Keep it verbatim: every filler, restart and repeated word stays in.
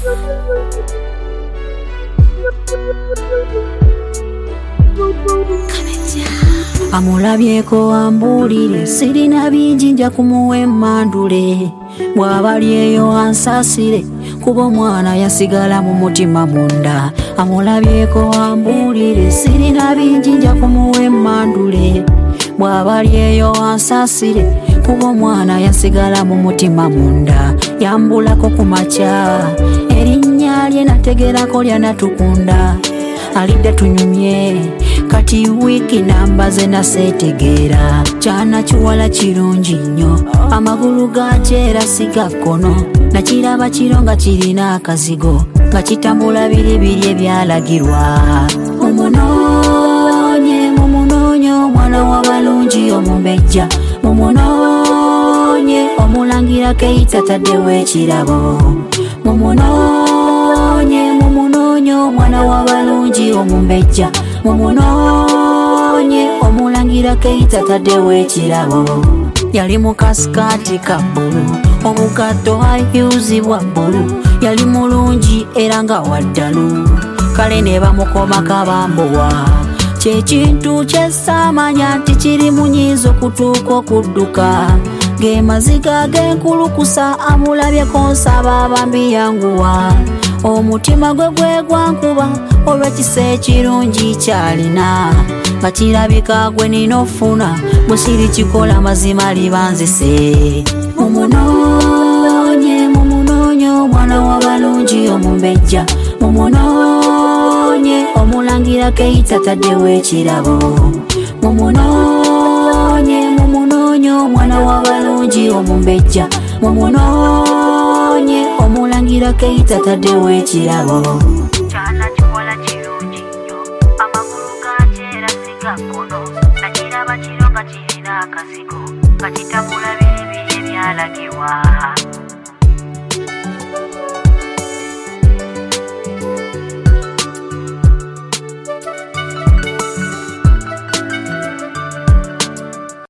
Amulabyeko ambulire sirina bingi nja kumuwa emmandule bw'abalyeyo ansasire kuba omwana yasigala mu mutima munda. Amulabyeko ambulire sirina bingi nja kumuwa emmandule bw'abalyeyo ansasire kuba omwana yasigala mu mutima munda. Yambulako ku makya erinnya lye nategerako lyanatukunda alidde tunyumye kati wiki namba ze nasetegeera. Kyana kiwala kirungi nnyo amagulu gakyera siga kkono nakiraba kiro nga kirina akazigo nga kitambula biribiri ebyalagirwa. Mumunoonye mumunoonye omwana w'abalungi omumbejja mumunoonye omulangira Keita taddewo ekirabo. Mumunoonye mumunoonye omwana w'abalungi omumbejja mumunoonye omulangira Keita taddewo ekirabo. Yali mu kasikaati ka bbulu obugatto ayuzibwa bbulu yali mulungi era nga waddalu kale ne bamukoma kabambuwa. Kyekintu kyesaamanya nti kiri munyiiza okutuuka okudduka ng'emaziga g'enkulukusa amulabyeko nsaba abambi yanguwa. Omutima gwe gwe gwankuba olw'ekisa ekirungi kyalina nga kirabika gwe nina ofuna bwe sirikikola mazima libanzise. Mumunoonye mumunoonye omwana w'abalungi omumbejja mumunoonye omulangira Keita taddewo ekirabo. Mumunoonye mumunoonye omwana w'abalungi omumbejja mumunoonye omulangira Keita taddewo ekirabo. Kyana kiwala kirungi nnyo amagulu gakyera siga kkono nakiraba kiro nga kirina akazigo nga kitambula biribiri ebyalagirwa.